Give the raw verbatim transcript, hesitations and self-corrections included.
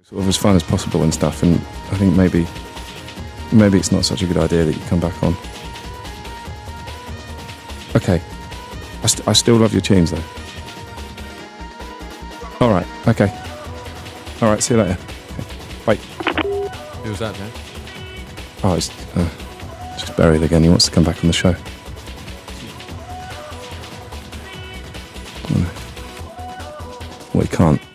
Sort of as fun as possible and stuff, and I think maybe maybe it's not such a good idea that you come back on. Okay, I, st- I still love your tunes though. All right, okay. All right, see you later. Okay. Bye. Who was that, man? Oh, it's uh, just buried again. He wants to come back on the show. Well, he can't.